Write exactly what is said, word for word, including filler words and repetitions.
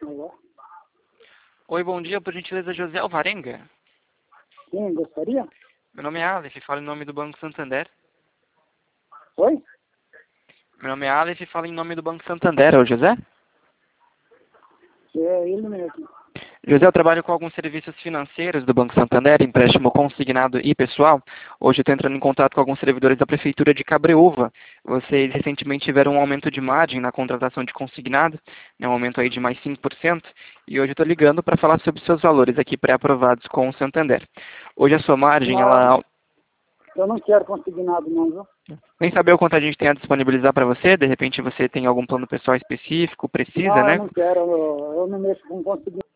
Alô? Oi, bom dia, por gentileza, José Alvarenga. Quem gostaria? Meu nome é Aleph, falo em nome do Banco Santander. Oi? Meu nome é Aleph e falo em nome do Banco Santander. É o José? É ele mesmo. José, eu trabalho com alguns serviços financeiros do Banco Santander, empréstimo consignado e pessoal. Hoje eu estou entrando em contato com alguns servidores da Prefeitura de Cabreúva. Vocês recentemente tiveram um aumento de margem na contratação de consignado, né, um aumento aí de mais cinco por cento, e hoje eu estou ligando para falar sobre os seus valores aqui pré-aprovados com o Santander. Hoje a sua margem, Não, ela... eu não quero consignado não, viu? Nem saber o quanto a gente tem a disponibilizar para você, de repente você tem algum plano pessoal específico, precisa, Não, eu né? não quero, eu, eu não mexo com consignado.